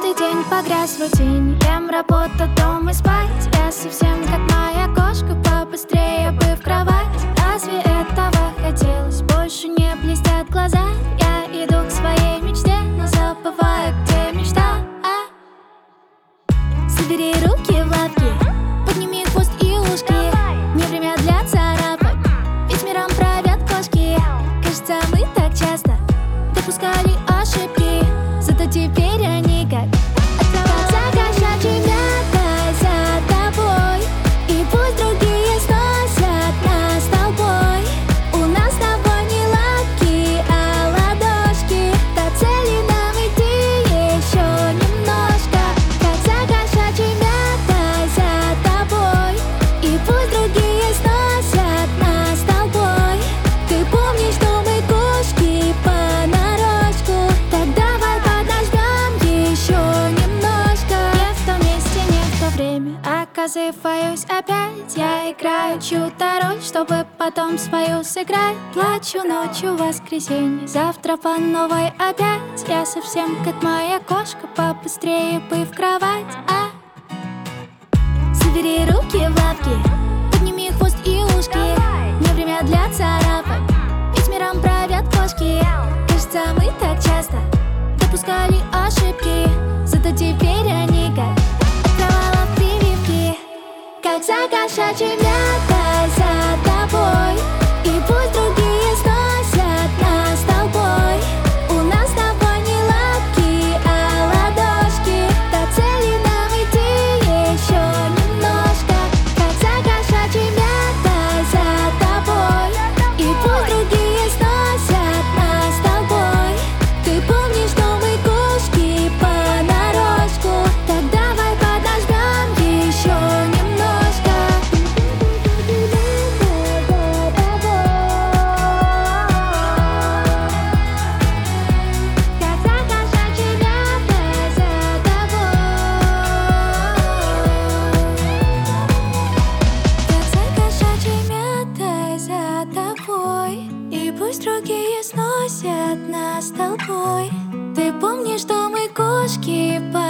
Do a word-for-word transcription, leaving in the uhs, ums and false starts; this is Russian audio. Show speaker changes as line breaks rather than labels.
Каждый день погряз в рутине. Ем, работа, дом и спать. Я совсем как моя кошка, побыстрее бы в кровать. Разве этого хотелось? Больше не блестят глаза. Я иду к своей мечте, но забываю, где мечта. Собери руки в лапки, подними хвост и ушки. Не время для царапок, ведь миром правят кошки. Кажется, мы так часто допускали ошибки, зато теперь они как отправятся кошачьей мятой за тобой. И пусть другие сносят нас толпой. У нас с тобой не лапки, а ладошки. До цели нам идти еще немножко. Как за кошачьей мятой за тобой. И пусть другие сносят нас толпой. Ты помнишь, что мы кошки понарошку? Так давай подождем еще немножко. Не в том месте, не в то время, оказываюсь опять. Я играю чью-то роль, чтобы потом свою сыграть. Плачу ночью в воскресенье, завтра по новой опять. Я совсем как моя кошка, побыстрее бы в кровать. А? Собери руки в лапки, подними хвост и ушки. Не время для царапок, ведь миром правят кошки. Кажется, мы так часто допускали ошибки, зато теперь они как провалов прививки. Как за кошачьей мятой за тобой. И пусть другие сносят нас толпой. У нас с тобой не лапки, а ладошки. До цели нам идти еще немножко. Как за кошачьей мятой за тобой. И пусть другие сносят нас толпой. Ты помнишь, что мы кошки понарошку? Так давай подождем еще немножко. Как за кошачьей мятой за тобой. Как за кошачьей мятой за тобой. И пусть другие сносят нас толпой. Ты помнишь, что мы кошки по